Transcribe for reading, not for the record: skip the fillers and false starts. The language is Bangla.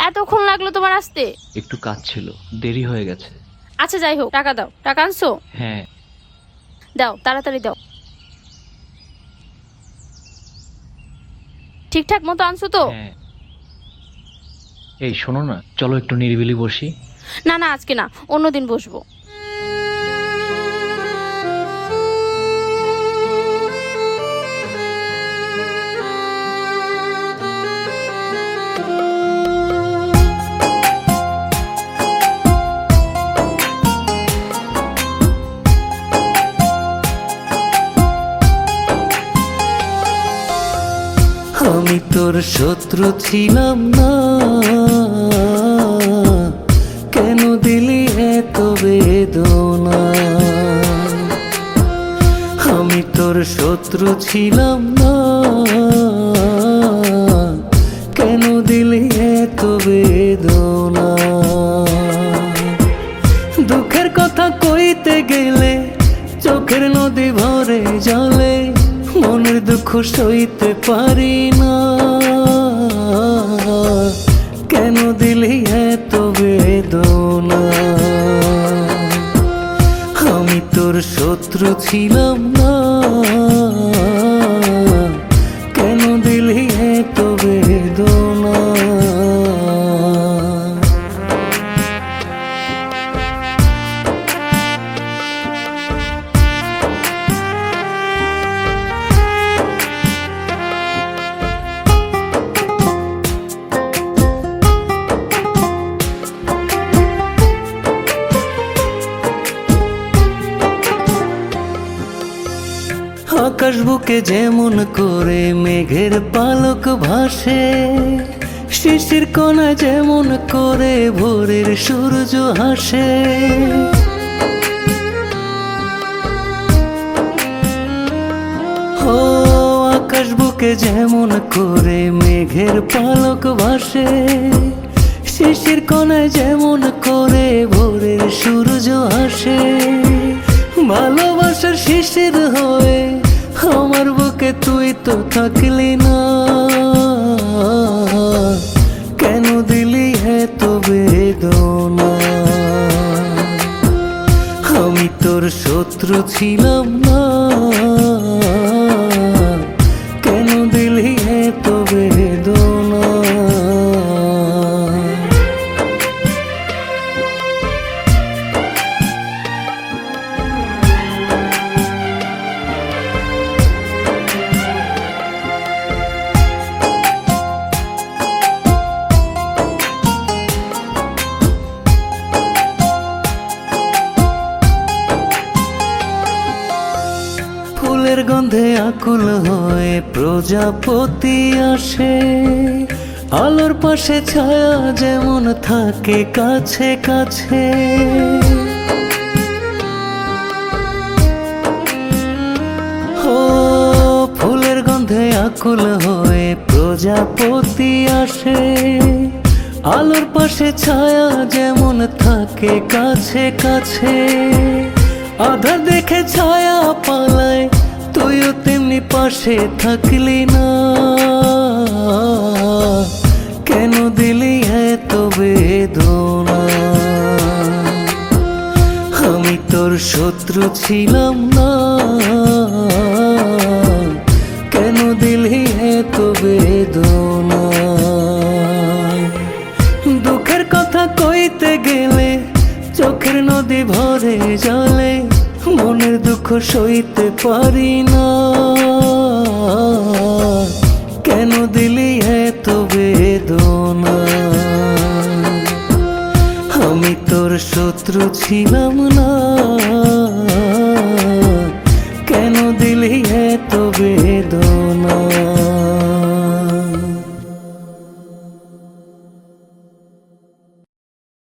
এতক্ষণ লাগলো তোমার আসতে? একটু কাজ ছিল, দেরি হয়ে গেছে। আচ্ছা যাই হোক, টাকা দাও। টাকা আনছো? হ্যাঁ। দাও, তাড়াতাড়ি দাও। ঠিকঠাক মতো আনছো তো? হ্যাঁ। এই শোনো না, চলো একটু নিরিবিলি বসি। না না, আজকে না, অন্যদিন বসবো। আমি তোর শত্রু ছিলাম না, কেন দিলি এত বেদনা? আমি তোর শত্রু ছিলাম না, কেন দিলি এত বেদনা? দুঃখের কথা কইতে গেলে চোখের নদী ভরে জলে, মনের দুঃখ সইতে পারি না, কেন দিলি এত বেদনা? আমি তোর শত্রু ছিলাম না, কেন দিলি এত বেদনা? আকাশ বুকে যেমন করে মেঘের পালক ভাসে, শিশির কণা যেমন করে ভোরের সূর্য হাসে। ও আকাশ বুকে যেমন করে মেঘের পালক ভাসে, শিশির কণা যেমন করে ভোরের সূর্য হাসে। ভালোবাসার শিশির হয়ে আমার বুকে তুই তো থাকলি না, কেন দিলি এত বেদনা? আমি তোর শত্রু ছিলাম না, কেন দিলি এত বেদনা? ফুলের গন্ধে আকুল হয়ে প্রজাপতি আসে, আলোর পাশে ছায়া যেমন থাকে কাছে কাছে। ও ফুলের গন্ধে আকুল হয়ে প্রজাপতি আসে, আলোর পাশে ছায়া যেমন থাকে কাছে কাছে। আধার দেখে ছায়া পালায়, তুইও তেমনি পাশে থাকলি না, কেন দিলি এত বেদনা? আমি তোর শত্রু ছিলাম না, কেন দিলি এত বেদনা? দুঃখের কথা কইতে গেলে চোখের নদী ভরে জলে, মনের দুঃখ সইতে পারি না, কেন দিলি এত বেদনা? আমি তোর শত্রু ছিলাম না।